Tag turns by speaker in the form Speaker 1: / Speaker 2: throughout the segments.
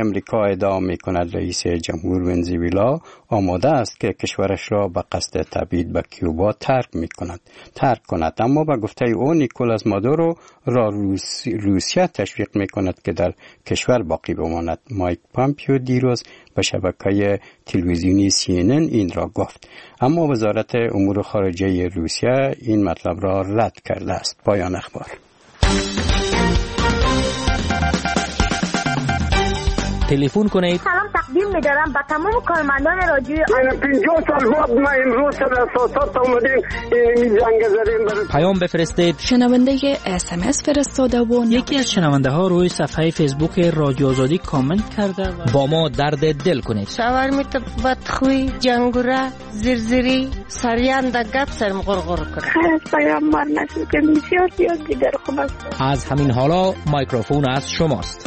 Speaker 1: امریکا ادعا می‌کند رئیس جمهور ونزوئلا آماده است که کشورش را به قصد تبعید به کیوبا ترک کند، اما به گفته او نیکولاس مادورو را روسیه تشویق می‌کند که در کشور باقی بماند. مایک پامپیو دیروز به شبکه تلویزیونی CNN این را گفت، اما وزارت امور خارجه روسیه این مطلب را رد کرده است. پایان اخبار.
Speaker 2: تلفن کنید.
Speaker 3: سلام تقدیم می‌دارم به تمام کارمندان رادیو.
Speaker 4: 50 سال بعد ما امروز سر اساسات اومدیم این جنگ زدیم.
Speaker 2: پیام بفرستید.
Speaker 5: شنونده SMS فرستاده و
Speaker 2: یکی از شنونده ها روی صفحه فیسبوک رادیو آزادی کامنت کرده و با ما درد دل کنید.
Speaker 6: شاورمیت بدخوی، جنگوره، زرزری، سریان دا گپ سرم غرغر کنه.
Speaker 7: از پیام مار نشد که بسیار دیگر خوب است.
Speaker 2: از همین حالا مایکروفون از شماست.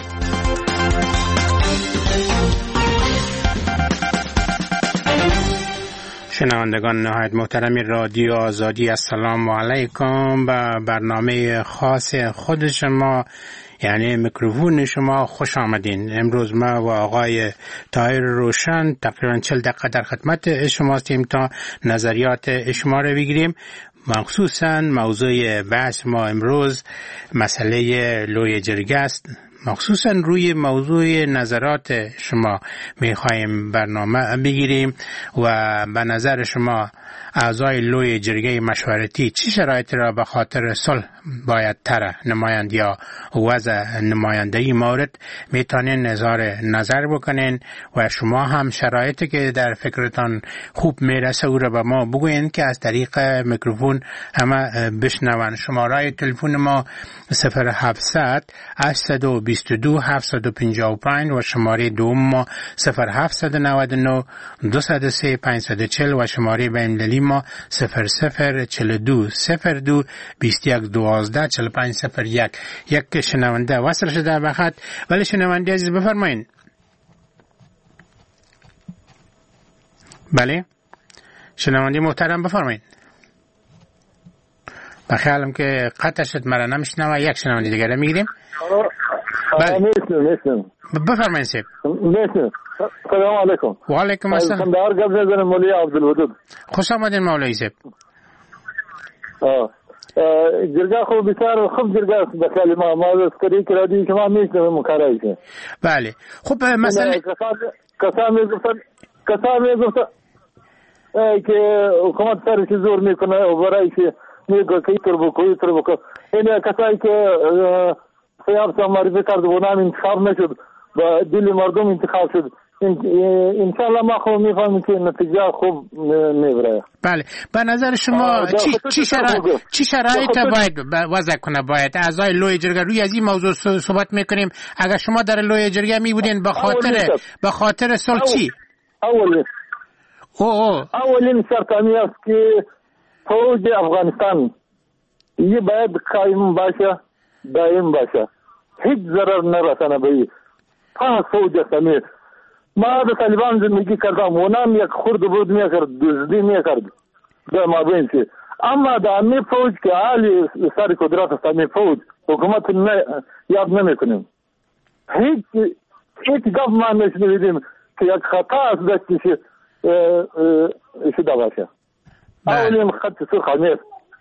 Speaker 8: شنوندگان نهایت محترم رادیو آزادی، السلام علیکم. به برنامه خاص خود شما یعنی میکروفون شما خوش آمدین. امروز ما و آقای طاهر روشن تقریبا 40 دقیقه در خدمت شما هستیم تا نظریات شما رو بگیریم. مخصوصا موضوع بحث ما امروز مسئله لوی جرگه است. مخصوصا روی موضوع نظرات شما میخوایم برنامه بگیریم و به نظر شما اعضای لوی جرگه مشورتی چه شرایطی را به خاطر صلح باید طرح نمایند یا وضع نمایندگی مورد میتونین اظهار نظر بکنین و شما هم شرایطی که در فکرتان خوب میرسه او را به ما بگوین که از طریق میکروفون همه بشنون. شماره تلفن ما 0700 822 755 و شماره دوم ما 0799 203 540 و شماره بین‌المللی ما 0042 02 21 12 45 01. یک شنونده وصل شده به خط. ولی شنونده عزیز بفرمایید. بله شنونده محترم بفرمایید. بخیالم که قطع شد مرا نمیشنوه. یک شنونده دیگر میگیریم.
Speaker 4: بله میشنم.
Speaker 8: بفرمایید سیب.
Speaker 4: میشنم. سلام علیکم.
Speaker 8: و علیکم السلام.
Speaker 4: کندهار گزنه مولوی عبدالودود.
Speaker 8: خوش آمدین مولوی سیب.
Speaker 4: جرگه خوب بسیار خوب جرگه است. بخیال ما از طریق رادیو شما میشنم مکرایشه.
Speaker 8: بله خب مسئله
Speaker 4: کسا میگفتن که حکومت سرش زور میکنه و برای که میگه که ایتر بکو این کسایی که سیاب سا معرفی کرد و نام انتخاب نشد و دل مردم انتخاب شد انشاءالله ما خوب میفهمیم که نتیجه خوب میبره.
Speaker 8: بله به نظر شما چی شرایط باید وضع کنه؟ باید اعضای لوی جرگه روی از این موضوع صحبت میکنیم. اگر شما در لوی جرگه میبودین به خاطر صلح چی؟
Speaker 4: اولین شرط است که فوج افغانستان یه باید قائم باشه، دائم باشه، هیچ ضرر نرسانه به این فوج است. ما به طالبان زندگی کردم اونم یک خورد بود میکرد، دزدی میکرد در مابین چی، اما در امی فوج که حالی سر قدرت است، امی فوج حکومت یاد نمیکنیم. هیچ گفت ما نشنیدیم که یک خطا است دستش شده باشه. اولین خط سرخ نیست.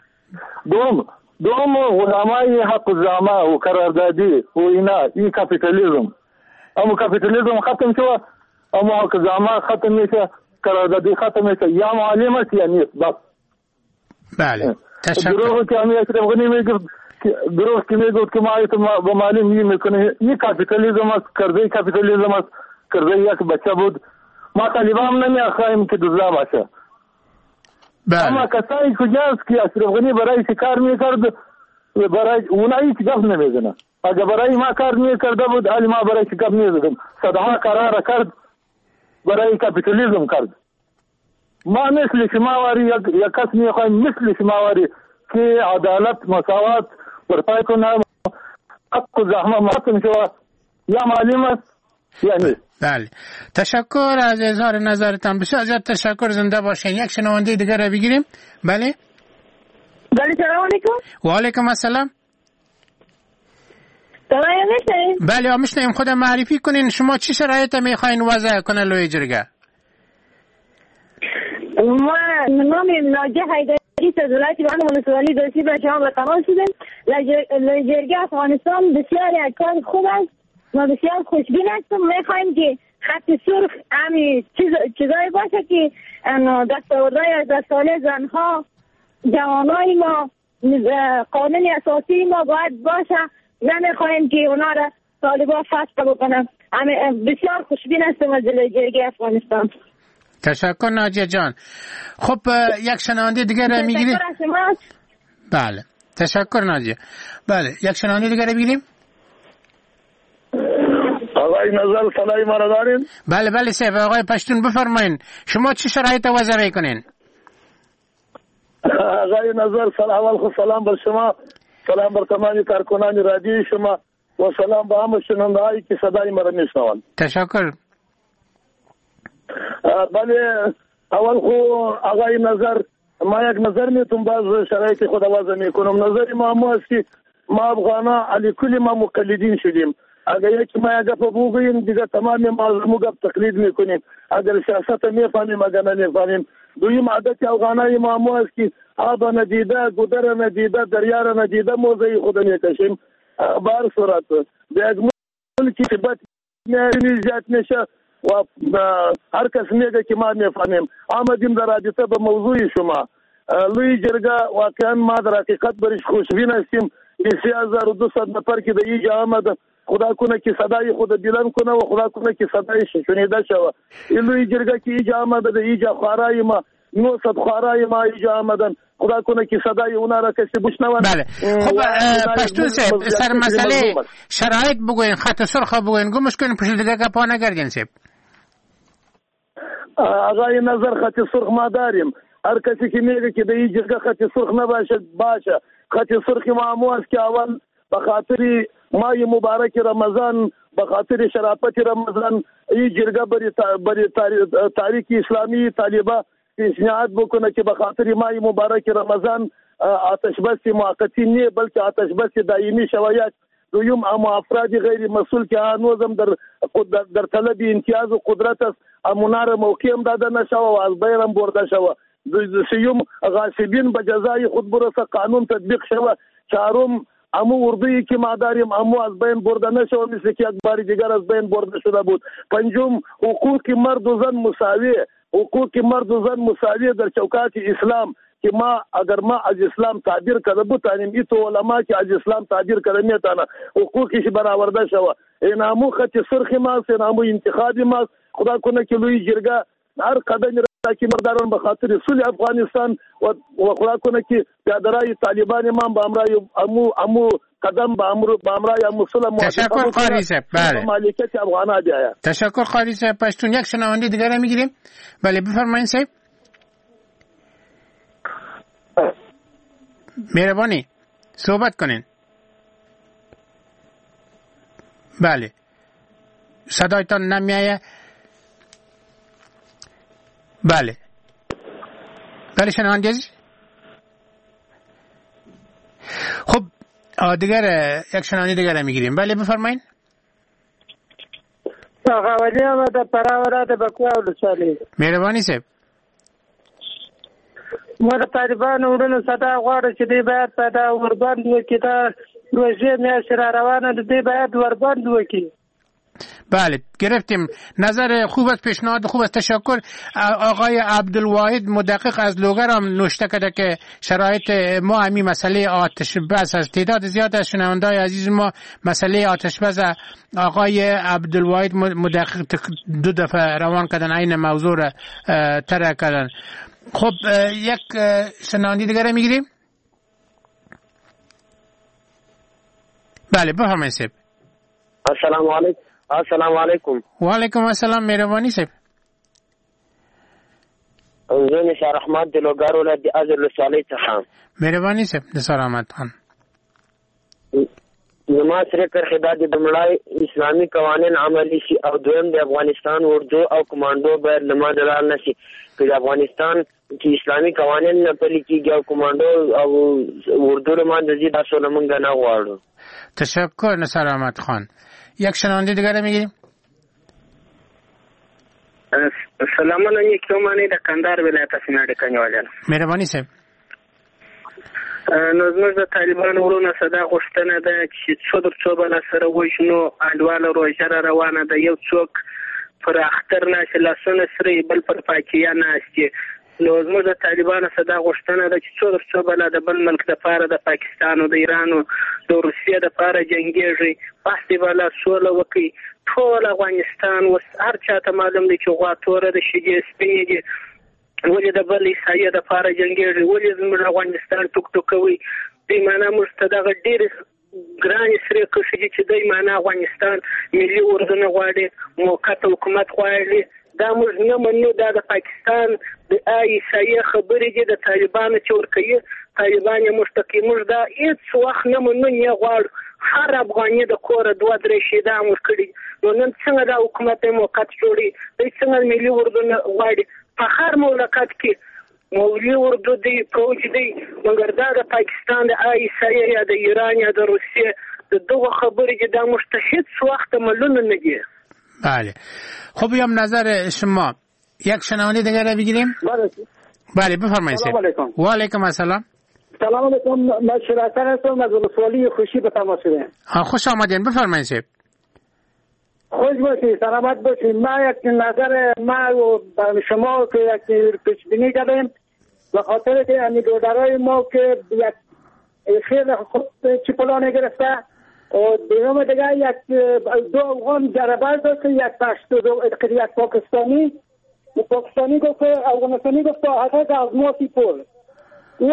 Speaker 4: دوم علمای حق زعما و قراردادی و اینا این کپیتالیزم، اما کپیتالیزم ختم شو، اما حق زعما ختم میشه، قراردادی ختم میشه، یا معلم است یا نیست. بس
Speaker 8: بله تشکر.
Speaker 4: گروه که همی اکرم غنی میگفت گروه که میگفت که ما با معلم میکنه، این کپیتالیزم است، کرده کپیتالیزم است، کرده یک بچه بود. ما طالبان نمیخواهیم که دزدا باشه. اما کسایی کجاست که اشرف غنی برای کار میکرد، برای اونا هیچ گفت نمیزنه. اگر برای ما کار میکرده بود حالی ما برای گفت نمیزدم. صدها قرار کرد برای کپیتالیزم کرد. ما مثل شماواری یک کس میخوایم مثل شماواری که عدالت مساوات برپای کنه، حق و زحمه مختم شود، یا معلوم است یا نیست.
Speaker 8: بله تشکر از اظهار نظرتان. بسیار زیاد تشکر. زنده باشین. یک شنونده دیگر رو بگیریم. بله
Speaker 7: سلام علیکم.
Speaker 8: و علیکم السلام.
Speaker 3: صدای میشنیم؟
Speaker 8: بله میشنیم. خودم معرفی کنین، شما چی شرایط میخواین وضع کنه لوی جرگه؟
Speaker 3: ما نام ناجه حیدری از ولایت بند ولسوالی دوستی به شما به تمام شدیم. جرگه افغانستان بسیار یک کار خوب است. ما بسیار خوشبین هستم. میخوایم که خط سرخ همین چیزایی باشه که دستاوردهای دستاله زنها، جوانای ما، قانون اساسی ما باید باشه. نمیخوایم که اونا را طالبان فسخ بکنن. بسیار خوشبین هستم از جرگه افغانستان.
Speaker 8: تشکر ناجیه جان. خب یک شنونده دیگر را میگیریم. بله تشکر ناجیه. بله یک شنونده دیگر را بگیریم.
Speaker 4: آقای نظر صلاحی ما را دارین؟
Speaker 8: بله بله سیف آقای پشتون بفرمایین، شما چی شرایط وضع میکنین؟
Speaker 4: آقای نظر اول خود سلام بر شما، سلام بر تمام کارکنان رادیوی شما و سلام به همه شنونده‌هایی که صدای ما را میشنوند.
Speaker 8: تشکر.
Speaker 4: بله اول خو آقای نظر ما یک نظر میتونم باز شرایط خود وضع میکنم. نظری ما است که ما افغانا علی کلی ما مقلدین شدیم. اگر یکی ما یک گپ بگوییم دیگه تمام ما گپ تقلید میکنیم. اگر سیاست میفهمیم اگر نمیفهمیم. دویم عادت افغانای ما است که آب ندیده، گودر ندیده، دریا ندیده موضوع خود میکشیم. بار صورت به یک ملکی که بد زیاد نشه و هر کس میگه که ما میفهمیم. آمدیم در رابطه به موضوع شما لوی جرگه. واقعا ما در حقیقت برش خوشبین هستیم. 3200 نفر که در اینجا آمد، خدا کنه که صدای خود بلند کنه و خدا کنه که صدایش شنیده شوه. این لوی جرگه که اینجا آمد در اینجا خوارای ما 900 خوارای ما اینجا آمدن، خدا کنه که صدای اونا را کسی بشنون.
Speaker 8: بله خب پشتون صاحب سر مسئله شرایط بگوین، خط سرخ بگوین، گمش کنین پشت دیگه گپا نگردین صاحب.
Speaker 4: آقای نظر خط سرخ ما داریم. هر کسی که میگه که در این جرگه خط سرخ نباشه باشه. خط سرخ ما است که اول به خاطر ماه مبارک رمضان، به خاطر شرافت رمضان این جرگه بری تاریخ اسلامی طالبا پیشنهاد بکنه که به خاطر ماه مبارک رمضان آتش بس موقتی نه بلکه آتش بس دائمی شوید. دویم اما افراد غیر مسئول که هنوزم در طلب امتیاز و قدرت است امونار موقع هم داده نشوه و از بیرم برده شوه. سیوم غاصبین به جزای خود برسه، قانون تطبیق شوه. چهارم امو اردویی که ما داریم امو از بین برده نشوه مثل که یک بار دیگر از بین برده شده بود. پنجم حقوق مرد و زن مساوی، حقوق مرد و زن مساوی در چوکات اسلام که ما اگر ما از اسلام تعبیر کرده بودیم ایتو علما که از اسلام تعبیر کرده میتونه حقوقش برآورده شوه. این امو خط سرخ ماست، این امو انتخابی ماست. خدا کنه که لوی جرگه هر قدم را که مرداران به خاطر صلح افغانستان و خدا کنه که پیاده‌روی طالبان ما به امرای امو قدم به امرای امو صلح.
Speaker 8: تشکر قاری صاحب. بله
Speaker 4: مالکیت افغانا بیاید.
Speaker 8: تشکر قاری صاحب. پشتون یک شنونده دیگر را میگیریم. بله بفرمایید صاحب. مهربانی صحبت کنین. بله صدایتان نمیایه. بله بله شنونده عزیز. خب دیگر یک شنونده دیگر میگیریم. بله بفرمایید.
Speaker 9: ساقاولی آمده پراورات بکوه ولسوالی.
Speaker 8: مهربانی صاحب.
Speaker 9: ما د طالبانو وروڼو ستا غواړو چې دوی باید په دا وربند وکړي. دا روژې میاشت را روانه ده، دوی باید وربند وکړي.
Speaker 8: بله گرفتیم. نظر خوب است، پیشنهاد خوب است. تشکر. آقای عبدالواحد مدقق از لوگر هم نوشته کرده که شرایط ما همی مسئله آتش بس از تعداد زیاد از شنونده‌های عزیز ما مسئله آتش بس آقای عبدالواحد مدقق 2 دفعه روان کردن، این موضوع را طرح کردن. خب یک شنونده دیگر میگیریم. بله بفرمایید صاحب.
Speaker 10: السلام علیکم. السلام علیکم.
Speaker 8: و علیکم السلام. مهربانی صاحب.
Speaker 10: زه نثار احمد د لوګر ولایت د ازر ولسوالۍ څخه.
Speaker 8: مهربانی صاحب نثار احمد خان.
Speaker 10: زما سره کرخې دا د لومړی اسلامي قوانین عملي شي او دویم د افغانستان اردو او کمانډو باید له ما دلال نه شي. که د افغانستان کې اسلامي قوانین نه پلي کېږي او کمانډو او اردو له منځه ځي، دا سوله موږ نه غواړو.
Speaker 8: تشکر نصر احمد خان. یک شنونده دیگر میگیریم.
Speaker 11: سلامونه نیکو مانی د کندهار ولایت سیناډ کنیوالان.
Speaker 8: مهرباني صاحب.
Speaker 11: نو زموږ د طالبانو ورونه صدا غوښتنه ده چې څو در څو بل سره وښنو انډواله روزه را روانه ده، یو څوک پر اختر ناشې لاسونه سره بل پر پاکیا ناشته. نو زموږ د طالبانو صدا غوښتنه ده چې څو در څو بل د بل ملک د پاره د پاکستان او د ایران او د روسیې د پاره جنگيږي، پاستي والا سوله وکي. ټول افغانستان وس هر چاته معلوم دي چې غواتوره د شګې سپینې دي، ولې د بل عیسایه د پاره جنگيږي، ولې زموږ افغانستان ټوک ټوکوي. دې معنا موږ ته دغه ډېر ګران سره کوشي چې دې معنا افغانستان ملي اردن غواړي، موقت حکومت غواړي. دا موږ نه منو، دا د پاکستان د عیسایه خبرې دي د طالبانو چې ورکوي. طالبان یې مستقیم موږ دا هیڅ وخت نه منو، نه غواړو. هر افغاني د کور 2-3 شیدا مور کړی. نو نن څنګه دا حکومت موقت جوړي، د څنګه ملي اردن غواړي. په هر مملکت کې ملي اردو دی فوج دی، مګر دا د پاکستان د عیسایه یا د ایران یا د روسیې د دغه خبرې چې دا مشتهد وخت معلوم نه دي.
Speaker 8: بله خب بیام نظر شما. یک شنونده دیگر رو بگیریم. بله بفرمایید.
Speaker 9: سلام علیکم.
Speaker 8: و علیکم السلام.
Speaker 9: سلام علیکم. من شراکت هستم از ولسوالی خوشی به تماس شدم.
Speaker 8: خوش آمدین، بفرمایید صاحب.
Speaker 9: خوش باشید، سلامت باشید. ما یک نظر ما و شما که یک پیش بینی کردیم به خاطر که امیدوارای ما که یک خیلی خوب چپلانه گرفته و دیگه دیگه یک دو افغان جربه داشت، یک پشتو یک پاکستانی گفت افغانستانی گفت حقیقت از ما سیپول. او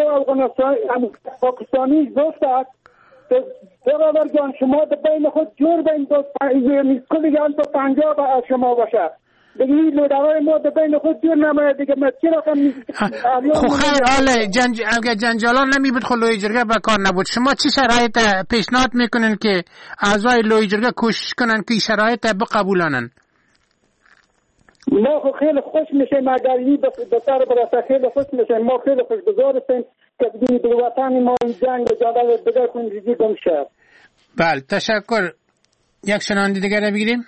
Speaker 9: پاکستانی گفت که برادر جان شما در بین خود جور بین دو کلی جان تو 50 شما باشه دیگه این لودوای ما در بین خود جور نماید دیگه ما چرا
Speaker 8: خب خیر حالا اگر جنجالان نمی بود خب لوی جرگه بکار نبود. شما چی شرایط پیشنهاد میکنن که اعضای لوی جرگه کوشش کنن که شرایط بقبولانن؟
Speaker 9: ما خیلی خوش میشیم اگر این بسر برسه، خیلی خوش میشیم. ما خیلی خوشگذار هستیم که دیگه در وطن ما این جنگ و جدال دیگر کنجیزی گم شد.
Speaker 8: بله تشکر. یک شنونده دیگر رو بگیریم.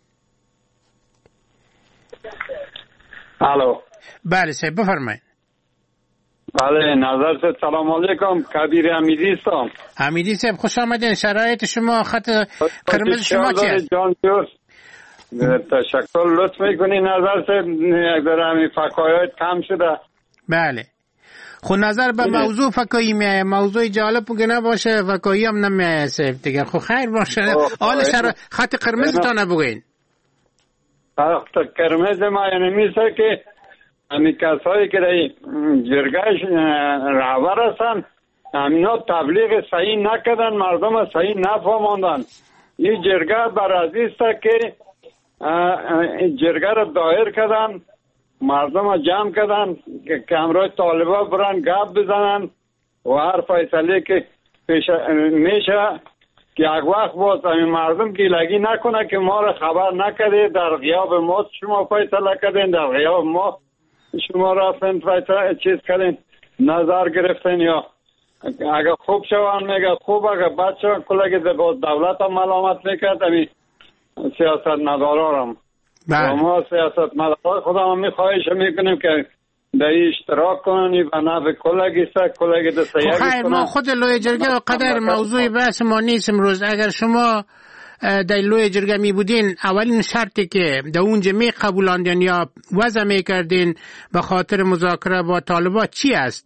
Speaker 12: الو.
Speaker 8: بله صاحب بفرمایید.
Speaker 12: بله نظر سے سلام علیکم. کبیر حمیدی هستم.
Speaker 8: حمیدی صاحب خوش آمدین. شرایط شما خط قرمز شما چی است؟
Speaker 12: تشکر. لطف میکنی نظر سے یک ذره همین فکایات کم شده.
Speaker 8: بله خب نظر به موضوع فکایی میایه، موضوع جالب که نباشه فکایی هم نمیایه صاحب دیگه. خب خیر باشه. حال خط قرمز تا نبگین.
Speaker 12: خط قرمز ما یعنی میشه که همین کسایی که در جرگهش رهبر هستن همینا تبلیغ صحیح نکردن، مردم صحیح نفهماندن. این جرگه بر عزیز که جرگه را دایر کردن، مردم را جمع کردن که همراه طالبا برن گپ بزنن و هر فیصله که پیش میشه که یک وقت باز همین مردم که لگی نکنه که ما را خبر نکرده، در غیاب ما شما فیصله کردین، در غیاب ما شما رفتن فیصله چیز کردین، نظر گرفتین. یا اگر خوب شوان میگه خوب، اگر بد شوان کلگی دولت هم ملامت میکرد. همین سیاست مدارارم و ما سیاست مدارار خودم هم خواهش میکنیم که در اشتراک کنن و نفع کلگی دسته یکی کنن.
Speaker 8: خیر ما خود لوی جرگه و قدر موضوع بحث ما نیست امروز. اگر شما در لوی جرگه می بودین اولین شرطی که در اونجا می قبولاندین یا وضع می کردین به خاطر مذاکره با طالبان چی است؟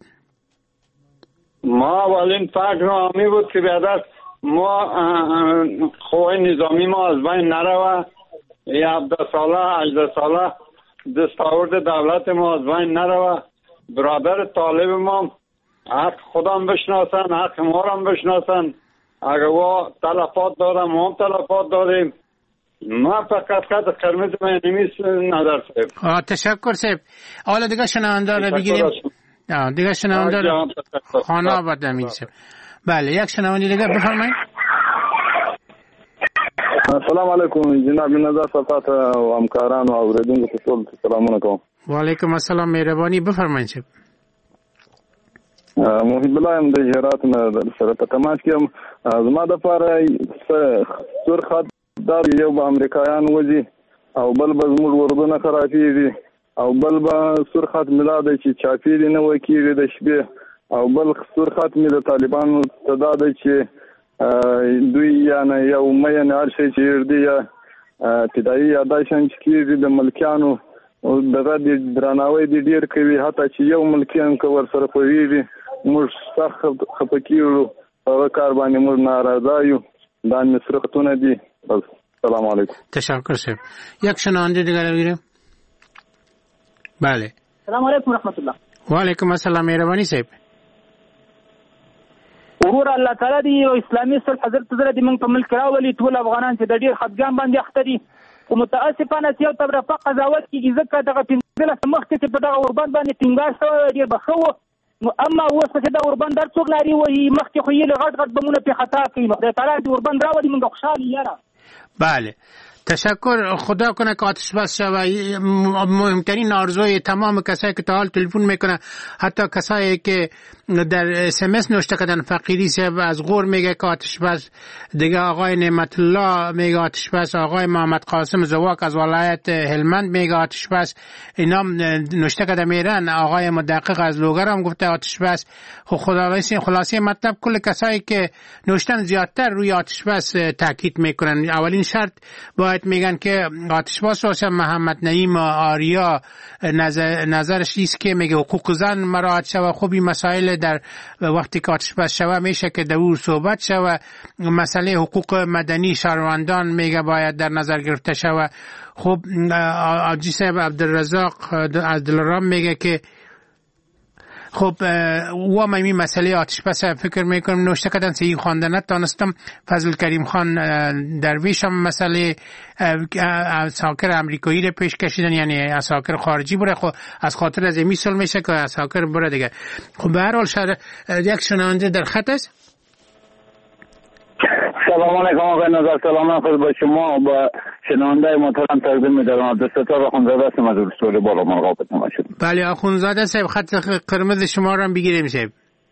Speaker 12: ما اولین فکر همی بود که بیادر ما خواه نظامی ما از بین نروه، 17 ساله 18 ساله دستاورد دولت ما از بین نروه. برادر طالب ما حق خودم بشناسن، حق ما هم بشناسن. اگر وا تلفات دارم ما هم تلفات داریم. ما فقط خط قرمز ما نمیست ندار صاحب.
Speaker 8: تشکر صاحب. حالا دیگه شنونده رو بگیریم. دیگه شنونده رو خانه آباد امید صاحب. بله یک شنونده دیگه بفرمایید.
Speaker 4: السلام علیکم جناب نظر صفات و همکاران و اوریدونکو ته ټول سلامونه کوم.
Speaker 8: وعلیکم السلام، مهرباني بفرمایئ.
Speaker 4: محب الله هم د هرات نه سره په تماس کې هم زما د لپاره سور خط دا یو به امریکایان وځي او بل به زموږ وردونه خرابېږي او بل به سور خط ملا دی چې چاپېرې نه وکېږي د شپې او بل سور خط مې د طالبانو ته دا دی چې دوی یا نه یو مین هر شی چې ردي یا ابتدایي یا دا شان چې کېږي د ملکیانو دغه د درناوی د ډېر کوي، حتی چې یو ملکیان که ورسره پوهېږي موږ سخت خفه کېږو، هغه کار باندې موږ ناراضه یو. دا مصرفتونه دي. سلام علیکم.
Speaker 8: تشکر صاحب. یک شنونده دیگر بگیریم. بله.
Speaker 13: سلام علیکم رحمت الله.
Speaker 8: و علیکم السلام مهربانی صاحب.
Speaker 13: ورور الله تعالی دی او اسلامي صلح حضرت حضرت موږ په ملک راولي ټول افغانان چې د ډیر خدګان باندې اخته دي او متاسفانه یو طرفه قضاوت کیږي ځکه دغه پنځله مخکې چې په دغه اوربند باندې ټینګار شوی ډیر بخو، نو اما اوس چې دا اوربند در څوک لري وایي مخکې خو یې غټ غټ بمونه په خطا کوي، نو د تعالی د اوربند راولي موږ خوشحال یاره.
Speaker 8: بله تشکر. خدا کنه که آتش بس شود. مهمترین آرزوی تمام کسایی که تا حال تلفن میکنه، حتی کسایی که در SMS نوشته کردن، فقیری صاحب از غور میگه که آتش بس، دیگه آقای نعمت الله میگه آتش بس، آقای محمد قاسم زواک از ولایت هلمند میگه آتش بس، اینا نوشته کرده میرن. آقای مدقق از لوگر هم گفته آتش بس. خلاصه مطلب کل کسایی که نوشتن زیادتر روی آتش بس تاکید میکنن. اولین شرط باید میگن که آتش بس باشه. محمد نعیم آریا نظرش ایست که میگه حقوق زن مراعات شود. خب این مسائل در وقتی که آتش بس شود میشه که دور صحبت شود. مسئله حقوق مدنی شهروندان میگه باید در نظر گرفته شود. خب آجی صاحب عبدالرزاق از دلارام میگه که خب و من این مسئله آتش بس فکر میکنم نوشته کردن صحیح خوانده نتانستم. فضل کریم خان درویش هم مسئله اساکر امریکایی رو پیش کشیدن، یعنی اساکر خارجی بره. خب از خاطر از امی سال میشه که اساکر بره دیگه. خب به هر حال یک شنونده در خط است.
Speaker 14: سلام علیکم آقای نظر. سلام خود با شما و با شنونده محترم تقدیم می‌دارم. عبدالستار آخوندزاده هستم از استوری بالا مرغاب تماشا.
Speaker 8: بله آخوندزاده صاحب، خط قرمز شما رو هم بگیریم صاحب.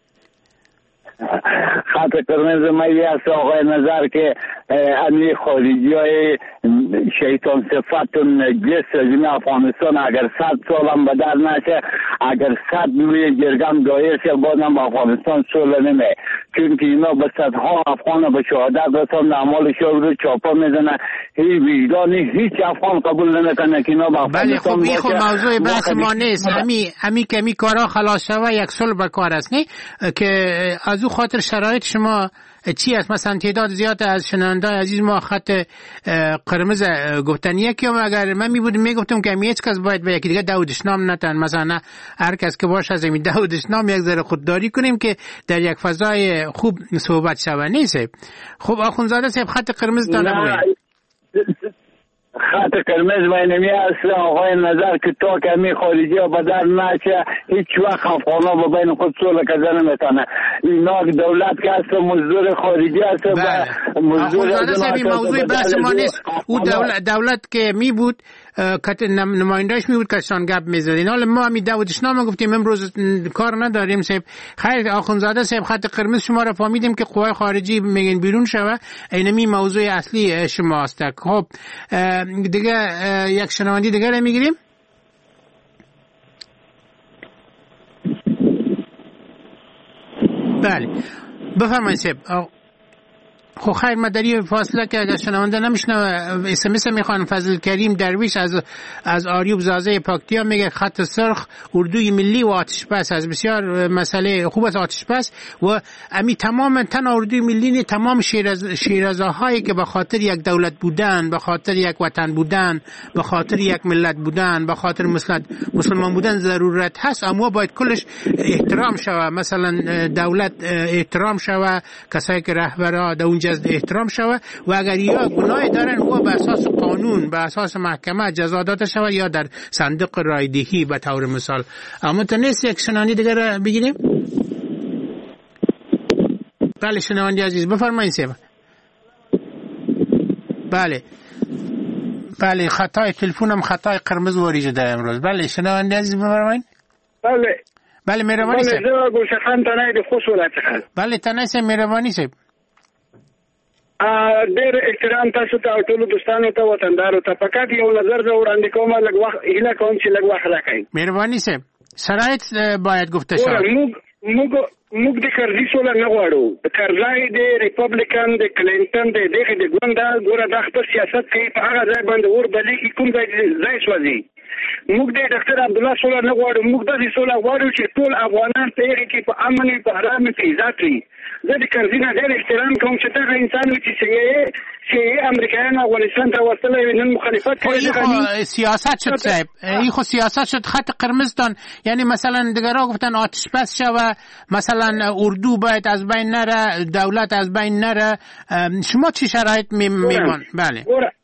Speaker 14: خط قرمز ما یه است آقای نظر که امی خارجی های شیطان صفت و نجس از این افغانستان اگر 100 سال هم بدر نشه، اگر 100 روی جرگم دایر شه بازم افغانستان صلح نمه، چون که اینا به صدها افغان به شهادت رسان اعمالشون رو چاپا میزنه. هیچ وجدانی هیچ افغان قبول نمیکنه که اینا به افغانستان
Speaker 8: باشه. بله خب این خب موضوع بحث ما نیست. امی کارا خلاص شوه یک صلح به کار است، نه که از او خاطر شرایط شما چی است؟ مثلا تعداد زیاد از شنوندگان عزیز ما خط قرمز گفتن. یکی هم اگر من میگفتم که هیچ کس باید به یکی دیگه داودش نام نتن، مثلا هر کس که باشه از این داودش نام یک ذره خودداری کنیم که در یک فضای خوب صحبت شود. نیست خب آخوندزاده صاحب خط قرمز دانه بگوید.
Speaker 14: خط قرمز بینمی است آقای نظر که تا کمی خارجی ها بدر نشه هیچ وقت افغان ها با بین خود صلح کردن نمیتونه. اینا دولت که هست مزدور خارجی هست.
Speaker 8: مزدور این موضوع بحث ما نیست. او دولت که می بود نمایندهش می بود کشان گپ می زدین. حالا ما همی داودش نام گفتیم امروز کار نداریم صاحب. خیر آخوندزاده صاحب خط قرمز شما را فهمیدیم که قوای خارجی میگن بیرون شوه. اینمی موضوع اصلی شما است. خب دیگه یک شنوندی دیگه رو میگیریم. بله بفرمایید صاحب. خب خیر ما در این فاصله که اگر شنونده نمیشنوه SMS میخوان. فضل کریم درویش از آریوب زازه پاکتیا میگه خط سرخ اردوی ملی و آتش بس از بسیار مسئله خوب است آتش بس و امی تمام تن اردوی ملی نه تمام شیرازهایی که به خاطر یک دولت بودن، به خاطر یک وطن بودن، به خاطر یک ملت بودن، به خاطر مسلمان بودن ضرورت هست، اما باید کلش احترام شود. مثلا دولت احترام شود، کسایی که رهبرها در اونجا احترام شود و اگر یا گناه دارن او به اساس قانون به اساس محکمه جزا داده شود یا در صندوق رایدهی به طور مثال. اما تا نیست یک شنوندی دیگر بگیریم. بله شنوندی عزیز بفرمایید صاحب. بله خطای تلفنم خطای قرمز واریده ده امروز. بله شنونده عزیز بفرمایید. بله مهربانی صاحب.
Speaker 9: بله گلشخان تنه د خوش ولایت څخه.
Speaker 8: بله تنه صاحب مهربانی صاحب.
Speaker 9: ډېر احترام تاسو ته ټول دوستانو ته وطندارو ته فقط یو نظر زه وړاندې کوم لږ وخت هیله کوم چې لږ وخت راکړئ.
Speaker 8: مهربانی صاحب شرایط باید گفته شود.
Speaker 9: موږ د کرزي سوله نه غواړو. د کرزي د ریپبلیکن د کلینټن د دغه د ګوندا ګوره د خپل سیاست کوي په هغه ځای باندې اور بلې کوم ځای سوځي. موږ د ډاکټر عبد الله سوله نه غواړو. موږ د سوله غواړو چې ټول افغانان په هغه کې په امن په آرام په عزت وي. زه د کرزي نه ډېر احترام کوم چې دا انسان و چې امریکایان افغانستان ته ورتللی نن مخالفت کوي.
Speaker 8: سیاست شد صاحب این خود سیاست شد. خط قرمزتان یعنی مثلا دیگرها گفتن آتش بس شوه مثلا اردو باید از بین نره دولت از بین نره. شما چی شرایط میمان؟ بله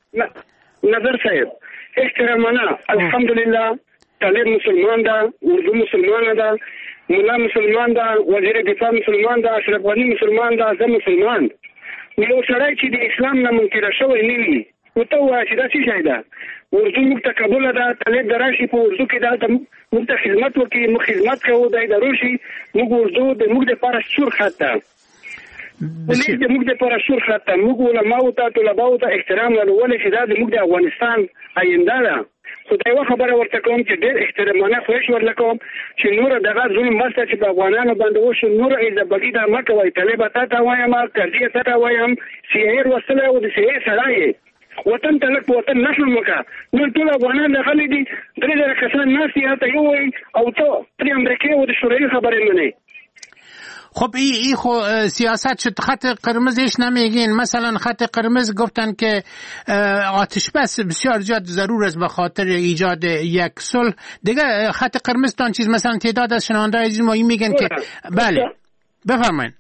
Speaker 9: نظر صاحب احترامانه الحمدلله طالب مسلمان ده اردو مسلمان ده مولا مسلمان ده وزیر دفاع مسلمان ده اشرف غنی مسلمان ده زه مسلمان. یو سړی چې د اسلام نه منکر شوی نه وي نو ته وایه چې دا څه شی ده. اردو موږ ته قبوله ده. طالب د راشي په اردو کې دلته موږ ته خدمت وکړي. موږ خدمت کوو دی د روشي موږ اردو د موږ دپاره سور خط ده. پولیس د موږ دپاره سور خط ده. موږ علماو ته طلباو ته احترام لرو ولې چې دا زموږ د افغانستان آینده ده. خو دا یوه خبره ورته کوم چې ډېر احترامانه خواهش ورله کوم چې نوره دغه ظلم مسته چې په افغانانو باندې وشو نوره ایزبګي دا مه کوئ. طالبه تا ته وایم کرزیه تا ته وایم CIA وستلی او د CIA سړی یې وطن ته لږ په وطن نشل وکړه. نن ټول افغانان راغلي دي 3000 کسان ناست دي هلته یو وایي او ته پرې امریکې او د شوروي خبرې منې.
Speaker 8: خب این خو سیاست شد. خط قرمزش نمیگین. مثلا خط قرمز گفتن که آتش بس بسیار زیاد ضرور است به خاطر ایجاد یک صلح. دیگه خط قرمز تان چیز مثلا تعداد از شنونده عزیز ما این میگن که بله بفرمایید.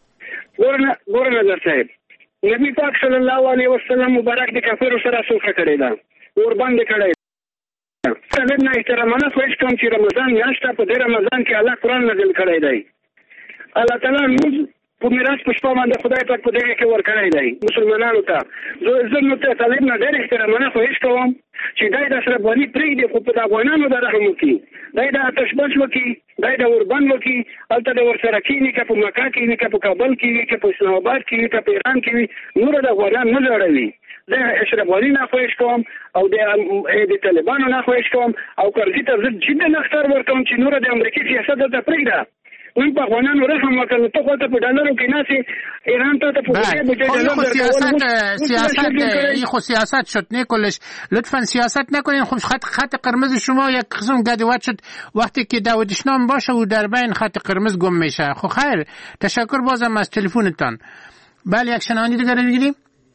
Speaker 9: ګوره نظر صاحب نبی پاک صلی الله علیه وسلم مبارک د کافرو سره سوخه کړی ده اور باندې کړی ده. طالب نه احترامانه خواهش کوم چې رمضان میاشت په دې رمضان کې الله قرآن نازل کړی دی. الله تعالی موږ په میراث په شپه باندې خدای پاک په دې کې ورکړی دی مسلمانانو ته. زه نو ته طالب نه ډېر احترامانه خواهش کوم چې دای د اشرف غني پرېږدي خو په افغانانو د رحم وکړي. دای د آتش بس وکړي دای د اوربند وکړي هلته د ورسره کښېني که په مکه کې وي که په کابل کې وي که په اسلام آباد کې وي که په ایران کې وي نوره د افغانان نه ځړوي. زه اشرف غني نه خواهش کوم او د طالبانو نه خواهش کوم او کرزي ته زه جدا اختار ورکوم چې نوره د امریکې سیاست دلته پرېږده. نن په افغانانو رحم وکړه. ته خو ته په ډالرو کې ناسې ایران ته په
Speaker 8: این خو سیاست شد نیکولش لطفا سیاست نکنین. خب خط قرمز شما یک قسم گدوت شد وقتی که داودشنام باشه و در بین خط قرمز گم میشه. خب خیر تشکر بازم از تلفنتان. بله یک شنوندی دیگر بگیریم.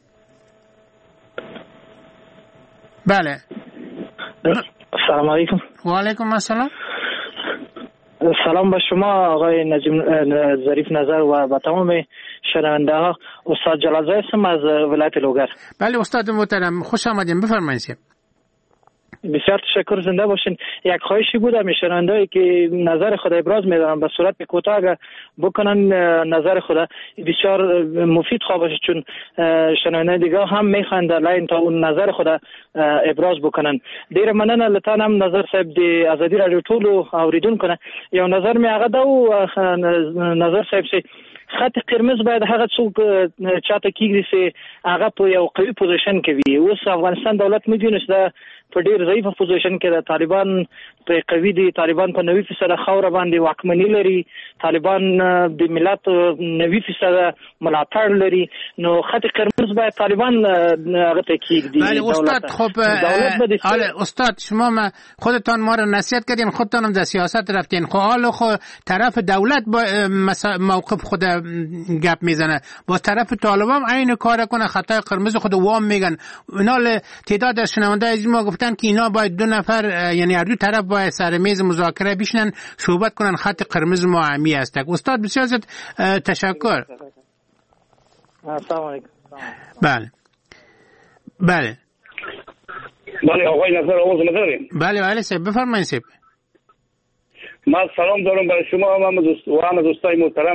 Speaker 8: بله
Speaker 15: السلام علیکم.
Speaker 8: و علیکم السلام.
Speaker 15: سلام به شما آقای نجم ظریف نظر و به تمام شنونده ها. استاد جلالزاده هستم از ولایت لوگر.
Speaker 8: بله استاد محترم خوش آمدین بفرمایید.
Speaker 15: بسیار تشکر زنده باشین. یک خواهشی بود از شنوندهایی که نظر خود ابراز می‌دارن به صورت کوتاه اگر بکنن نظر خود بسیار مفید خواه باشه چون شنونده دیگه هم میخوان در لاین تا اون نظر خود ابراز بکنن. دیر مننه لطفا هم نظر صاحب دی ازادي رادیو ټولو اوریدونکو نه یو نظر می هغه دا نظر صاحب سي خط قرمز باید هغه څوک چاته کیږي چې هغه په یو قوي پوزیشن کې وي. اوس افغانستان دولت مدینه ده په ډیر ضعیفه پوزیشن کې ده. طالبان په قوي دي. طالبان په 90% خوره باندې واکمني لري. طالبان د ملت 90% ملاتړ لري. نو خط قرمز باید طالبان هغه ته کیږي.
Speaker 8: بله استاد خب استاد شما خودتان ما رو نصیحت کردین خودتان هم در سیاست رفتین. خب حالا خب طرف دولت با موقف خود گپ میزنه با طرف طالبان عین کار کنه خطای قرمز خود وام میگن. اینا تعداد از شنونده از ما گفتن که اینا باید دو نفر یعنی هر دو طرف باید سر میز مذاکره بشینن صحبت کنن خط قرمز ما عمی است. استاد بسیار زیاد تشکر.
Speaker 15: السلام علیکم.
Speaker 8: بله بله
Speaker 16: بله آقای نظر آواز نداریم.
Speaker 8: بله بله صاحب بفرمایید صاحب.
Speaker 16: من سلام دارم برای شما و همه دوستای محترم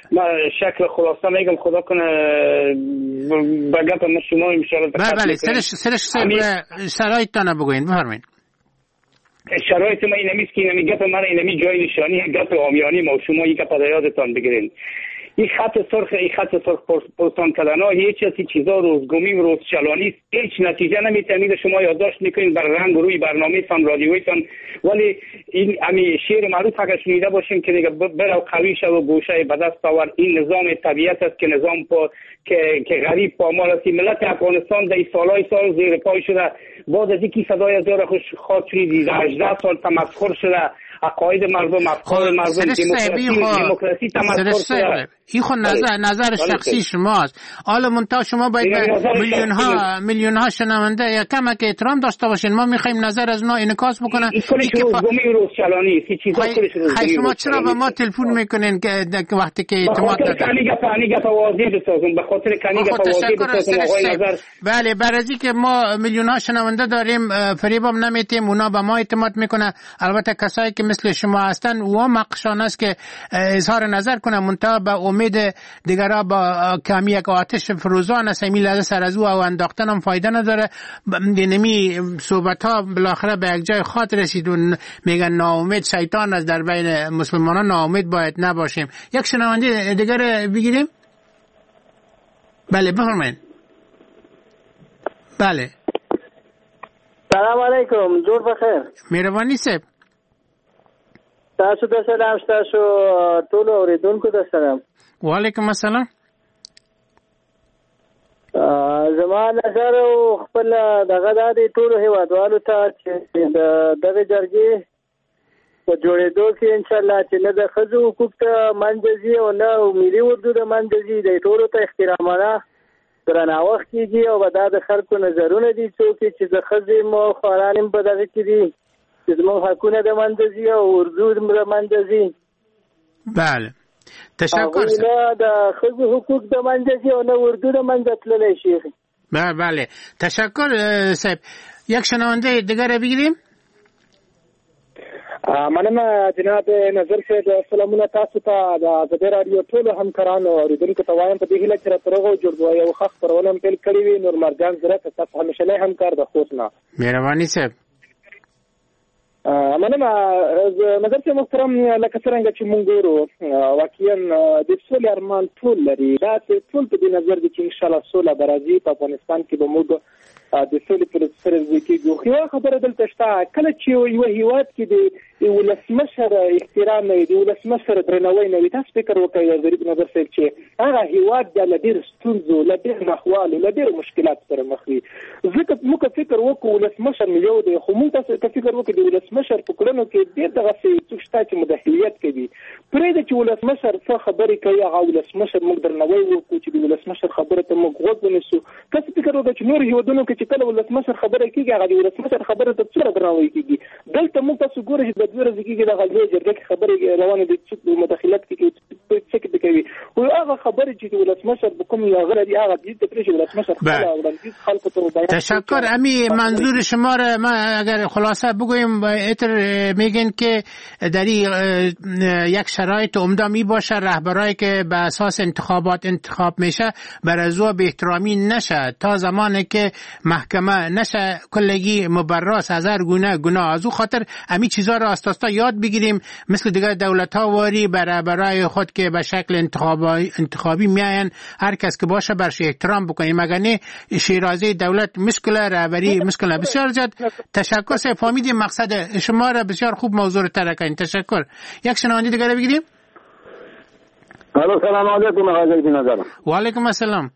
Speaker 16: من شکل خلاصه میگم خدا کنه با گپ ما شما ان شاء الله.
Speaker 8: بله سرش شرایطتان بگوین بفرمایید.
Speaker 16: شرایط ما اینمیست که اینمی گپ من اینمی جای نشانی گپ آمیانی ما شما یک گپ یادتان بگیرین. این خط سرخ پستان کردن ها هیچ چیزا روزگمی روزچلانی هیچ نتیجه نمیتونید شما یادداشت میکنید بر رنگ روی برنامه تان رادیویتان، ولی این امی شعر معروف اگر شنیده باشیم که دیگه برو قوی شو و گوشه به دست آور. این نظام طبیعت است که نظام که غریب پامال است. ملت افغانستان در سالهای سال زیر پای شده، بعد از اینکه صدای از دور خوش خاطر شدید 18 سال تمسخر شده، عقاید مردم، افکار مردم، دموکراسی تمسخر شده.
Speaker 8: این خود نظر شخصی شماست. حالا منتها شما باید میلیون ها شنونده یا کمک احترام داشته باشین. ما میخوایم نظر از اونا انعکاس بکنن. شما چرا به ما تلفن میکنین که وقتی که اعتماد بله برای که ما میلیون ها شنونده داریم فریبم نمیتیم اونا به ما اعتماد میکنه. البته کسایی که مثل شما هستن او مقشان است که اظهار نظر کنه، منتها به امید دیگرها با کمی یک آتش فروزان است امی لحظه سر از او انداختن هم فایده نداره. نمی صحبت ها بالاخره به یک جای خاطر رسید و میگن ناامید شیطان است، در بین مسلمانان ناامید باید نباشیم. یک شنونده دیگر بگیریم. بله بفرمایید. بله
Speaker 17: سلام علیکم، جور بخیر.
Speaker 8: مهربانی صاحب.
Speaker 17: تاسو د سلام تاسو ټول اوریدونکو ته سلام.
Speaker 8: وعلیکم السلام.
Speaker 17: زما نظر او خپل دغه د ټول هیوادوالو ته چې دغه جرګې په جوړېدو کې ان شاء الله چې نه د ښځو حقوق ته منځي او نه ملي اردو د منځي د ټولو ته احترامانه درناوی کیږي او دا د خلکو نظرونه دي چې د ښځې مو خورانم په دغه کې دي چې زموږ حقونه د منځي او اردو د منځي.
Speaker 8: بله تشکر.
Speaker 17: د ښځو حقوق د منځي او نه اردو د منځ تللی شي.
Speaker 8: بله تشکر صاحب. یک شنونده دیگر بگیریم.
Speaker 18: مننه جناب نظر صاحب. سلامونه تاسو ته د آزادۍ راډیو ټولو همکارانو اوریدونکو ته وایم په دې هیله چې راته روغ او جوړ یو ښه خپرونه هم پیل کړې وي. نور مرجان زره تاسو همیشنی همکار د خوست نه.
Speaker 8: مهرباني صاحب.
Speaker 18: مننه نظر صاحب محترم. لکه څنګه چې مونږ ګورو واقعا د سولې ارمان ټول لري. دا ټول په دې نظر دي چې ان شاء الله سوله به راځي په افغانستان کې. به موږ د سولې پر سر کېږو. خو یوه خبره دلته شته، کله چې یو هیواد کې د ولسمشر احترام نه وي، د ولسمشر درناوی نه وي، تاسو فکر وکړئ غریب نظر صاحب چې هغه هیواد د له ډېرو ستونزو، له ډېرو ناخوالو، له ډېرو مشکلاتو سره مخ وي. ځکه موږ فکر وکړو ولسمشر مو یو دی، خو موږ تاسو فکر وکړو د ولسمشر په کړنو کې ډېر دغسې څوک شته چې مداخلیت کوي. پرېږده چې ولسمشر څه خبرې کوي، هغه ولسمشر موږ درناوی وکړو چې د ولسمشر خبره ته موږ غوږ ونیسو. تاسو فکر وکړئ چې نور هیوادونو کې چې کله ولسمشر خبره کېږي، هغه د ولسمشر خبره ته څومره درناوی کېږي. دلته موږ تاسو ګورئ چې د دوه ورځې کېږي دغه لویه جرګه کې خبرې روانې دي چې مداخلت کوي، څه کې کوي. خو هغه خبرې چې د ولسمشر به کوم راغلی دي، هغه دې ته پرېږدي ولسمشر خپله وړاندیز خلکو ته بیان.
Speaker 8: تشکر. امی منظور شما را ما اگر خلاصه بگویم میگین که در یک شرایط عمده می باشه رهبرایی که به اساس انتخاب میشه بر از او به احترامی نشه تا زمانی که محکمه نشه کلگی مبراس از هر گونه گناه. از او خاطر امی چیزا را اساسا یاد بگیریم، مثل دیگر دولت ها واری برای خود که به شکل انتخابی میاین هر کس که باشه برش احترام بکنیم. مگر نه شیرازی دولت مشکل رهبری مشکل بسیار زیاد. تشکر. سه فهمیدیم مقصد شما را بسیار خوب موضوع تر کردین. تشکر. یک شنونده دیگر بگیریم.
Speaker 4: الو سلام علیکم آقای بنظر.
Speaker 8: و علیکم السلام.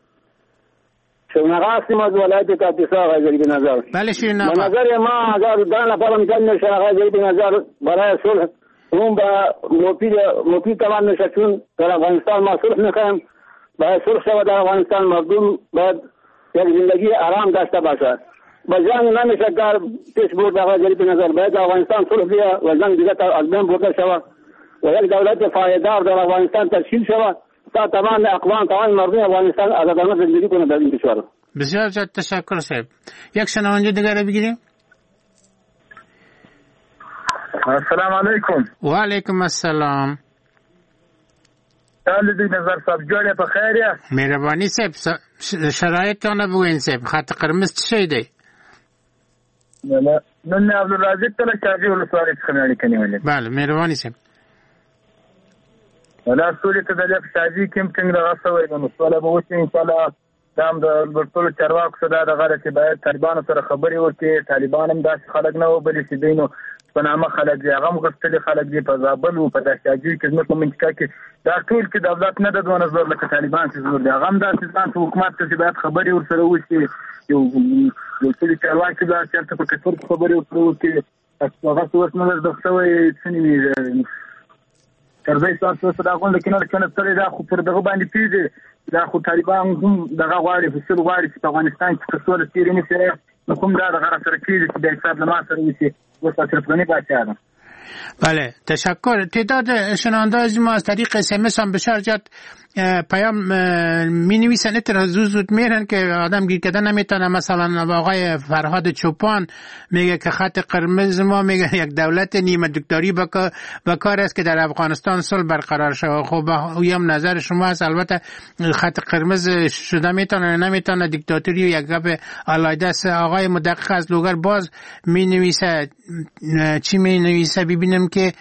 Speaker 4: شما هستیم از ولایت کاپیسا آقای بنظر.
Speaker 8: بله شیرین آقا.
Speaker 4: به نظر ما اگر دان نفر امکان نشه آقای بنظر برای صلح اون با مفید تمام نشه، چون در افغانستان ما صلح میخوایم. باید صلح شود در افغانستان، مردم باید یک زندگی آرام داشته باشد. با جنگ نمیشه کار پیش برد آقای بنظر. باید افغانستان صلح بیا و جنگ دیگه از بین برده شود و یک دولت پایدار در افغانستان تشکیل شود تا تمام اقوام، تمام مردم افغانستان آزادانه زندگی کنه در این کشور.
Speaker 8: بسیار زیاد تشکر صاحب. یک شنونده دیگر بگیریم.
Speaker 19: السلام علیکم.
Speaker 8: و علیکم السلام.
Speaker 4: سال دې نظر صاحب جوړه په خیر یا
Speaker 8: مهرباني صاحب شرایطونه بوین صاحب خط قرمز څه شي دی
Speaker 4: نن عبدالرازق ته شاجي ولسوالۍ څخه اړیکه نیولې
Speaker 8: بله مهرباني صاحب
Speaker 4: ولا سوري ته د شاجي کوم څنګه راغسوي نو سوال به وشي ان شاء الله دام د ټول چارواکو سره د غره چې باید طالبانو سره خبرې وکړي طالبان هم داسې خلک نه وبلي چې دینو په نامه خلک دي هغه مغفتلي خلک دي په زابل او په دشاجي کې زموږ په منطقه کې دا ټول کې دولت نه د دوه نظر لکه طالبان چې زور دي هغه هم داسې ځان په حکومت کې باید خبرې ورسره وشي یو ټول چارواکي دا چې په کثر خبرې ورسره وکړي هغه څه نه درځوي چې نه ترځای تاسو سره غونډه کې نه کنه ترې دا خو پر دغه باندې پیږي دا خو طالبان هم دغه غواړي فساد غواړي چې په افغانستان کې څه تیرې نه سره کوم دا دغه سره کېږي چې د حساب لمه سره وي وساتل پرني باشه.
Speaker 8: بله تشکر. تعداد شنوندگان ما از طریق SMS هم بسیار زیاد پیام می نویسن اتر زود میرن که آدم گیر کردن نمیتونه. مثلا آقای فرهاد چوپان میگه که خط قرمز ما میگه یک دولت نیمه دکتری بکار است که در افغانستان صلح برقرار شود. خب هم نظر شما است. البته خط قرمز شده میتونه نمیتونه دیکتاتوری یک گپ علایده است. آقای مدقق از لوگر باز می نویسه چی می نویسه ببینم که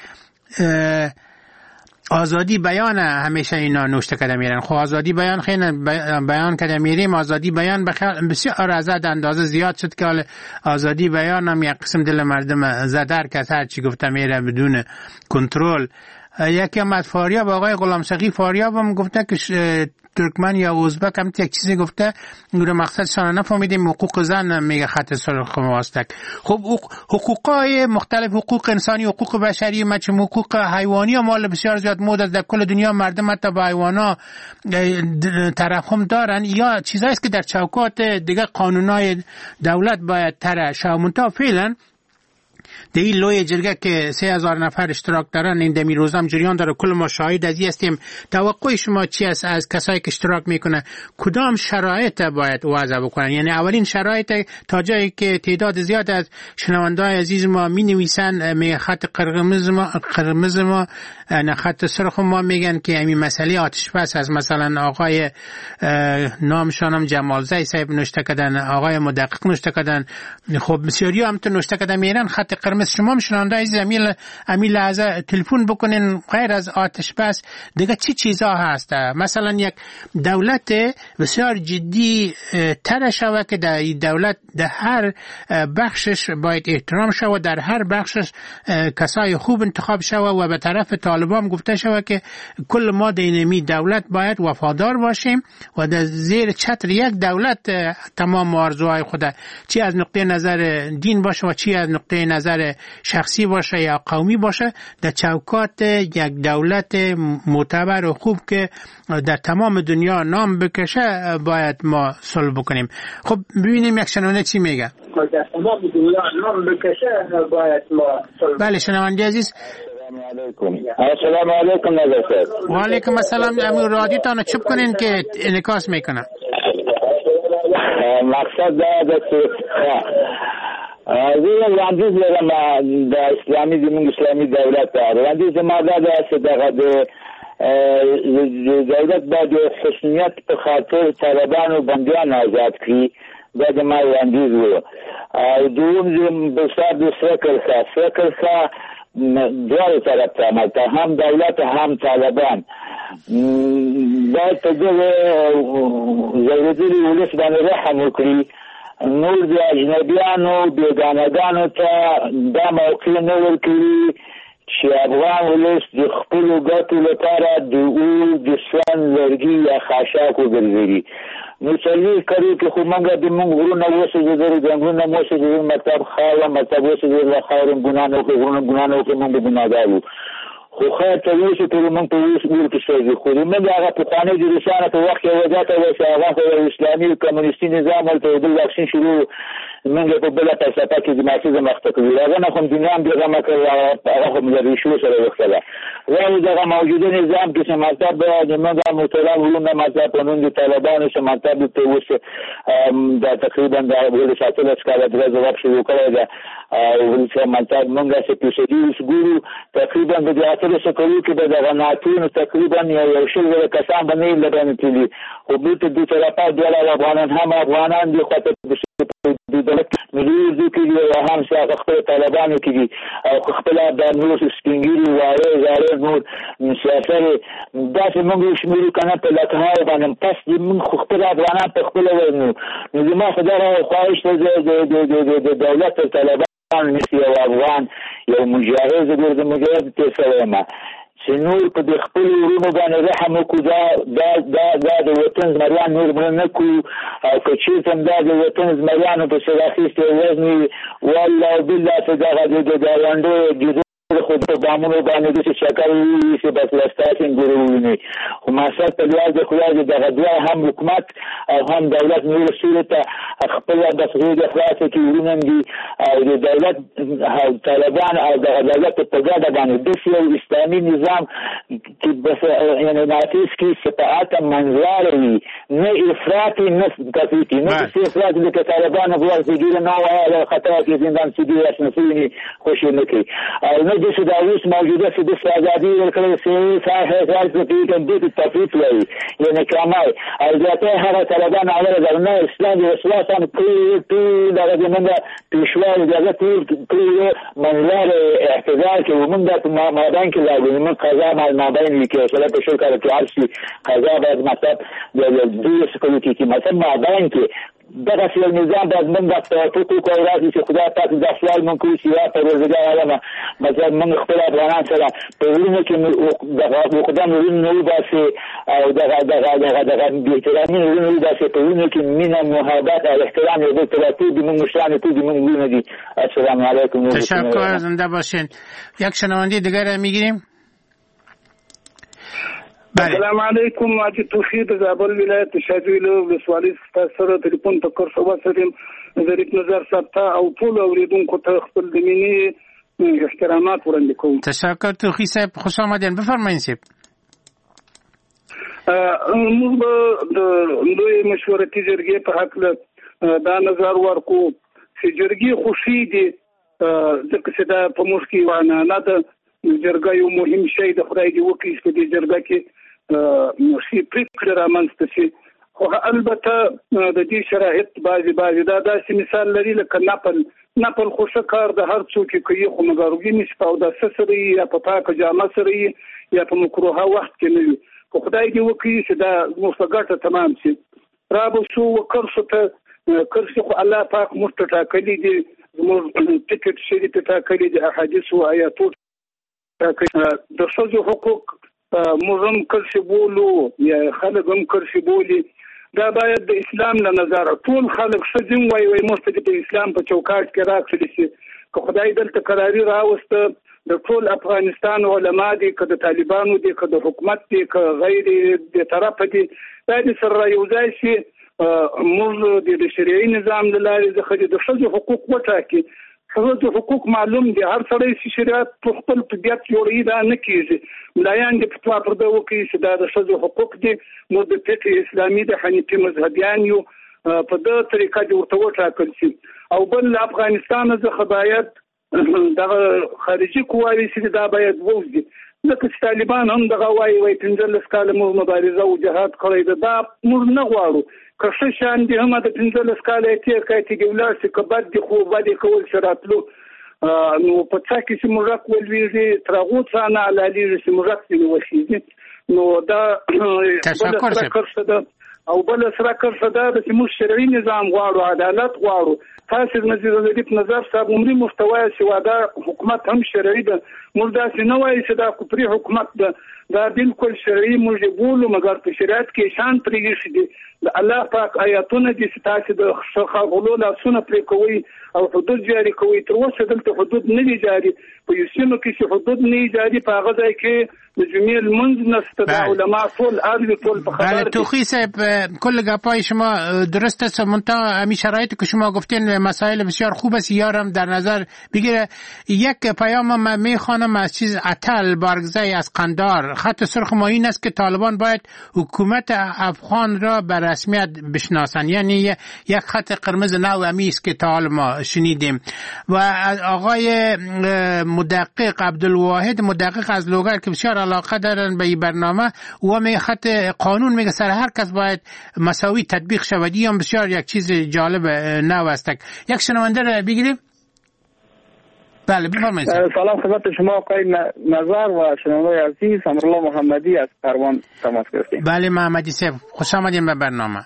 Speaker 8: آزادی بیان همیشه اینا نوشته کرده میرن. خب آزادی بیان خیلی بیان کرده میریم. آزادی بیان بسیار از اندازه زیاد شد که حال آزادی بیان هم یک قسم دل مردم زدر کرد. هر چی گفته میره بدون کنترل. یکی هم از فاریاب آقای غلام شقی فاریاب هم گفته که ترکمن یا ازبک هم یک چیزی گفته نور مقصدشان نفهمیدیم. حقوق زن میگه خط سرخ واسطک. خب حقوقای مختلف، حقوق انسانی، حقوق بشری، مچم حقوق حیوانی و مال بسیار زیاد مود در کل دنیا مردم حتی با حیوانا ترحم دارن. یا چیزایی است که در چوکات دیگه قانونای دولت باید طرح شود. منتها فعلا در این لوی جرگه که 3000 نفر اشتراک دارن این دمی روزم جریان داره. کل ما شاهد از هستیم. توقع شما چی است از کسایی که اشتراک میکنه؟ کدام شرایط باید وضع بکنن؟ یعنی اولین شرایط تا جایی که تعداد زیاد از شنونده‌های عزیز ما می نویسن می خط قرمز ما نه خط سرخ ما میگن که همین مسئله آتش بس از مثلا آقای نامشانم جمالزی صاحب نوشته کردن، آقای مدقق نوشته کردن. خب بسیاری هم تو نوشته کردن میرن خط قرمز. شما شنونده عزیز امیل لحظه تلفن بکنین غیر از آتش بس دیگه چی چیزا هست؟ مثلا یک دولت بسیار جدی تر شود که در دولت در هر بخشش باید احترام شود، در هر بخشش کسای خوب انتخاب شود و به طرف طالبان گفته شود که کل ما در اینمی دولت باید وفادار باشیم و در زیر چتر یک دولت تمام آرزوهای خود چی از نقطه نظر دین باشه و چی از نقطه نظر شخصی باشه یا قومی باشه در چوکات یک دولت معتبر و خوب که در تمام دنیا نام بکشه باید ما صلح بکنیم. خب ببینیم یک شنونده چی میگه.
Speaker 4: در تمام دنیا نام بکشه باید ما صلح.
Speaker 8: بله شنونده عزیز
Speaker 14: السلام علیکم نظر.
Speaker 8: و علیکم السلام. امیر رادیو تانو چپ کنین که انعکاس میکنه.
Speaker 14: مقصد دا زه وړاندیز لرم د اسلامي دولت ته. وړاندیز ما دا ده چې دغه د دولت باید خصوصیت په خاطر طالبان او بندیان آزاد کړي. دا د ما وړاندیز و. دوم بسیار د فکر ښه دواړو طرف ته عملته، هم دولت هم طالبان باید په دغه ځورېدلي ولس باندې رحم وکړي. نور د اجنبیانو بیګانهګانو ته دا موقع نه ورکوي چې افغان ولس د خپلو ګټو لپاره د اور د سون لرګي یا خاشاک وګرځوي. نو څلوېښت کلو کې خو موږ د موږ غرونه وسوځېدل، جنګونه مو وسوځېدل، مطلب خاوره مطلب وسوځېدل، له خاورې ګناه نه وکړو، غرونه ګناه نه وکړو، موږ ګناهګار وو. خو خیر ته اوسه پورې موږ په اوس اور کې سوځو. خو موږ هغه پخواني د روسانو په وخت کې وجه ته وایي چې هغه خو اسلامي کمونیستي نظام ورته بل واکسین شروع موږ په بله فلسفه کې د مارکسیزم اخته کړو. هغه نه خو دنیا هم بېغمه کړل، هغه خو د ریشو سره وختله. وایي دغه موجوده نظام کې چې مطلب زموږ محترم وروڼه مطلب په نوم د طالبانو چې مطلب ته اوس دا تقریبا د 17 کاله د ځواب شروع کړی ده او چې مطلب موږ چې پیسې اوس ګورو تقریبا د 18 کلو کې دغه ناتون تقریبا یو شل کسان باندې لري تللی او بیت د طرفه د افغانان هم افغانان دي خو د دولت ملي کې یو هم څه خپل طالبانو کې دي او خپل د نور سپینګری وایي زاره نور مسافر دا چې موږ شمیر کنه په لکه باندې پس موږ خپل افغانان په خپل ورنو نو ما خدای خواهش د دولت طالبان نسی او افغان یو مجاهد د مجاهد ته سلام چې نور په خپل ورونو باندې رحم وکړو دا د وطن زمریان نور نه کو او که چیرته دا د وطن زمریانو په سراخیسته وزنی والله بالله ته دا وانډو خود په بامونو باندې د شکر چې بس لاستاسین ګورونی خو ما سره په لار د خدای د غدوا هم حکومت او هم دولت نور صورت خپل د خپل اخلاص کې ورونن دي او د دولت طالبان او د دولت په ګډه باندې د یو اسلامي نظام کې بس یعنی ناتیس کې صفات منځلاري نه افراطي نه تفریطي نه افراط د طالبان په وخت کې نه وایي خطر کې زندان سیدي رسمي خوشي نه کوي او د سوداویس موجوده چې د آزادي ورکړل شوی صحه ځای کې د تفریط وایي یعنی کمای او ځکه هغه طالبان عمل درنه اسلام وسواسان ټول دغه منځ پیشوای دغه ټول منظر احتجاج کې ومنځ په مابین کې لاګو من قضا مابین کې سره په شکل کې عرشي قضا بعد مطلب د دوی سکولی کې مثلا مابین کې دغه سیل نظام باید من د حقوق او راځي چې خدای پاک د سوال مونږ کوي چې یا پروردګار عالمه مثلا موږ خپل افغانان سره په ورونو کې د خدای ورونو باسي او دغه د احترامي ورونو باسي په ورونو کې مینه محبت او احترام یو بل ته د موږ مشران ته د موږ ورونو دي. السلام علیکم.
Speaker 8: تشکر، زنده باشین. یک شنونده دیگر میگیریم.
Speaker 19: السلام علیکم. ماجد توفیق زابل ولایت شاجویلو ولسوالۍ سره ټلیفون ته کور شو وسرم ظریف نظر ثبت او ټول اوریدونکو ته خپل د مینې احترامات وړاندې کوم.
Speaker 8: تشکر توفیق صاحب، خوش آمدین. بفرمایئ صاحب.
Speaker 19: موږ د دوی مشورتي جرګې په حق دا نظر ورکو چې جرګې خوشي دي ځکه چې دا په موږ کې وانه نه ده جرګه یو مهم شی د خدای دی وکړي چې د جرګه کې شي پریکړه رامنځته شي. خو البته د دې شرایط بعضي دا داسې مثال لري لکه نپل خوشه کار د هر څوک کوي خو مګاروګي نشي او د سسري یا په پاکه جامه سره یا په مکروه وخت کې نه وي. خو خدای دی وکړي چې دا مفګټه تمام شي رابو شو وکړ ته کرسي خو الله پاک مستټاکلي دي زموږ ټیکټ شری ته ټاکلي دي احادیث او آیاتو د ښځو حقوق موږ هم کرسي بولو یا خلک هم کرسي بولي. دا باید د اسلام له نظر ټول خلک ښځې وایي موږ د اسلام په چوکاټ کې راکړل شي. که خدای دلته قراري راوسته د ټول افغانستان علما دي که د طالبانو دي که د حکومت دي که غیر د طرف دي دا د سره یو ځای شي موږ د شرعي نظام له لارې د ښځو حقوق وټاکي. ښځو حقوق معلوم دي هر سړی چې شریعت په خپل طبیعت جوړوي دا نه کیږي. ملایان دې فتوا پرده وکړي چې دا د ښځو حقوق دي موږ د فقه اسلامي د حنیفي مذهبیان یو په دغه طریقه دې ورته وټاکل شي. او بل افغانستان څخه باید دغه خارجي قواوې چې دا باید ووځي ځکه چې طالبان هم دغه وایي 15 کاله موږ مبارزه او جهاد کړی ده دا موږ نه غواړو. که ښه شیان دي هم د 15 کاله یې تېر کړی چې دې ولاړ شي که بد دي خو بد یې کول چې راتلو نو په څا کې چې موږک ولوېږي تر هغو څه نه حلالېږي چې موږک ځینې وخېږي. نو دا بله سره کرښه ده او بله سره کرښه ده چې موږ شرعي نظام غواړو عدالت غواړو. تاسې نظیر ظریف نظر صاحب عمري محتوای چې واده حکومت هم شرعي ده موږ داسې نه وایي چې دا کفري حکومت ده دا بالکل شرعي موږ یې بولو مګر په شریعت کې شان پرې ایښي دي د الله پاک آیاتونه دي چې تاسې د ښاغلو لاسونه پرې کوئ او حدود جاري کوئ. تر اوسه دلته حدود نه دي جاري په یو سیمه کې چې حدود نه جاري په هغه ځای کې جمعه المنز نست د علما ټول اړوي ټول په خبر
Speaker 8: بله توخی صاحب کل گپای شما درست است منتها همین شرایطی که شما گفتین مسائل بسیار خوب است یارم در نظر بگیره یک پیام من میخوانم از چیز عطل بارگزای از قندار خط سرخ ما این است که طالبان باید حکومت افغان را به رسمیت بشناسن یعنی یک خط قرمز نو همی است که تا حال ما شنیدیم و آقای مدقق عبدالواحد مدقق از لوگر که بسیار علاقه دارن به این برنامه و می خط قانون میگه سر هر کس باید مساوی تطبیق شود هم بسیار یک چیز جالب نو است. یک شنونده را بگیریم. بله بفرمایید.
Speaker 20: سلام خدمت شما آقای نظر و شنونده عزیز امرالله محمدی از کاروان تماس گرفتیم.
Speaker 8: بله محمدی صاحب خوش آمدین به برنامه.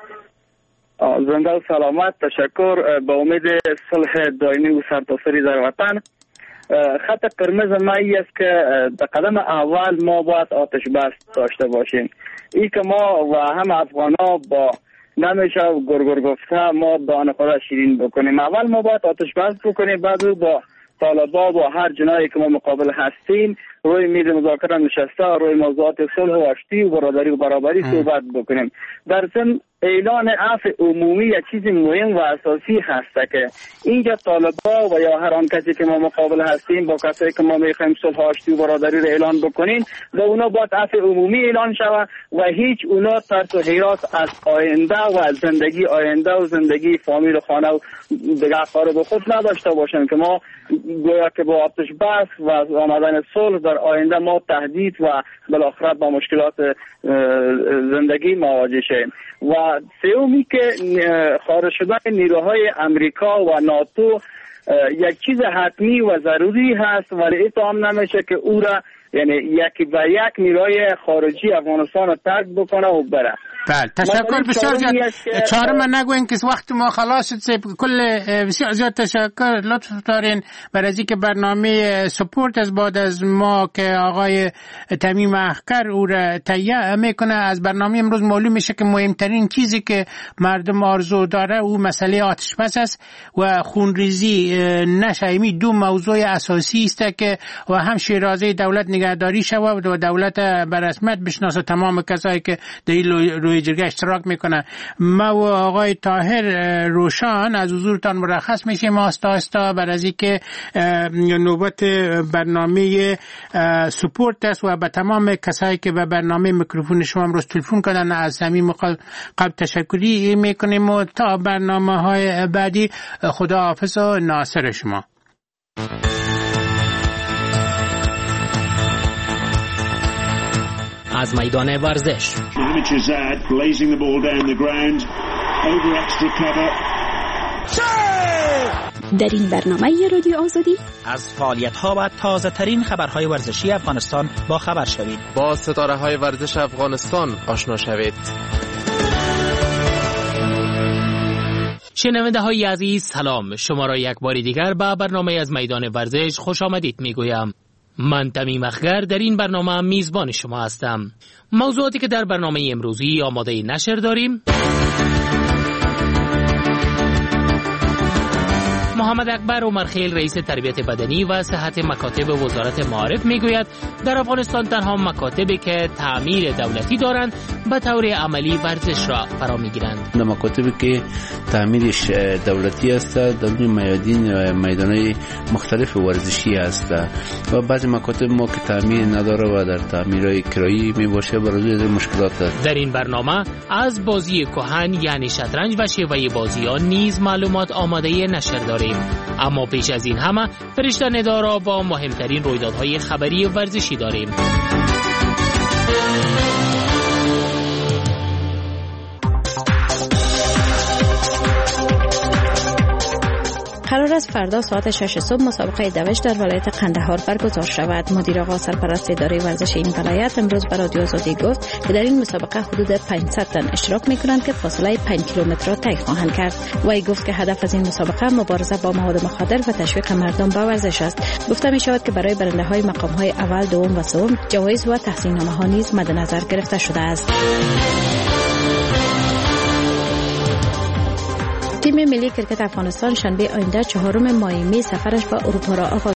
Speaker 20: زنده و سلامت تشکر به امید صلح دائمی و سرتاسری در وطن. خط قرمز ما است که در قدم اول ما باید آتش بس داشته باشیم. ای که ما و هم افغانا با نمیشه گرگر گفته ما دانه خدا شیرین بکنیم. اول ما باید آتش بس بکنیم بعد با طالبا و هر جنایی که ما مقابل هستیم روی میز مذاکره نشسته روی موضوعات صلح و آشتی و برادری و برابری صحبت بکنیم. در ضمن اعلان عفو عمومی یک چیز مهم و اساسی هست که اینجا طالبا و یا هر آن کسی که ما مقابل هستیم با کسایی که ما میخوایم صلح آشتی و برادری رو اعلان بکنیم و اونا باید عفو عمومی اعلان شود و هیچ اونا ترس و حراس از آینده و از زندگی آینده و زندگی فامیل و خانه و دیگه اقارب خود نداشته باشیم که ما گویا که با آتش بس و آمدن صلح در آینده ما تهدید و بالاخره با مشکلات زندگی مواجه شیم. و سومی که خارج شدن نیروهای امریکا و ناتو یک چیز حتمی و ضروری هست ولی اتهام نمیشه که او را یعنی یک و یک نیروی خارجی افغانستان رو ترک بکنه و بره.
Speaker 8: بله تشکر بسیار زیاد. چهار من نگوین که وقت ما خلاص شد کل بسیار زیاد تشکر لطف دارین برای از اینکه برنامه سپورت از بعد از ما که آقای تمیم اخکر او را تهیه میکنه از برنامه امروز معلوم میشه که مهمترین چیزی که مردم آرزو داره او مسئله آتش بس است و خونریزی نشه. دو موضوع اساسی است که و هم شیرازه دولت نگهداری شود و دولت به رسمیت بشناسه تمام کسایی که در روی جرگه اشتراک میکنه. ما و آقای طاهر روشان از حضورتان مرخص میشیم آستا آستا برای از اینکه نوبت برنامه سپورت است و به تمام کسایی که به برنامه میکروفون شما امروز تلفن کردن از صمیم قلب تشکری میکنیم و تا برنامه های بعدی خدا حافظ و ناصر شما.
Speaker 2: از میدان ورزش
Speaker 5: در این برنامه رادیو آزادی
Speaker 2: از فعالیت‌ها و تازه‌ترین خبرهای ورزشی افغانستان با خبر شوید.
Speaker 21: با ستاره‌های ورزش افغانستان آشنا شوید.
Speaker 2: شنونده‌های عزیز سلام، شما را یک بار دیگر به برنامه از میدان ورزش خوش آمدید میگویم. من تمیم اخگر در این برنامه میزبان شما هستم. موضوعاتی که در برنامه امروزی آماده نشر داریم: محمد اکبر عمرخیل رئیس تربیت بدنی و صحت مکاتب وزارت معارف میگوید در افغانستان تنها مکاتبی که تعمیر دولتی دارند به طور عملی ورزش را فرا میگیرند.
Speaker 22: در مکاتبی که تعمیرش دولتی است در میدانهای مختلف ورزشی است و بعضی مکاتب ما که تعمیر نداره و در تعمیرهای کرایی میباشه برای مشکلات است.
Speaker 2: در این برنامه از بازی کهن یعنی شطرنج و شیوه بازی آن نیز معلومات آماده نشر داریم. اما پیش از این همه فرشته ندا را با مهمترین رویدادهای خبری ورزشی داریم.
Speaker 23: قرار است فردا ساعت 6 صبح مسابقه دوش در ولایت قندهار برگزار شود. مدیر آقا سرپرست اداره ورزش این ولایت امروز به رادیو آزادی گفت که در این مسابقه حدود 500 تن اشتراک می‌کنند که فاصله 5 کیلومتر را طی خواهند کرد. وی گفت که هدف از این مسابقه مبارزه با مواد مخدر و تشویق مردم به ورزش است. گفته می‌شود که برای برنده‌های مقام‌های اول، دوم و سوم جوایز و تحصیلنامه‌ها نیز مد نظر گرفته شده است. تیم ملی کرکت افغانستان شنبه آینده 4 ماه می سفرش به اروپا را آغاز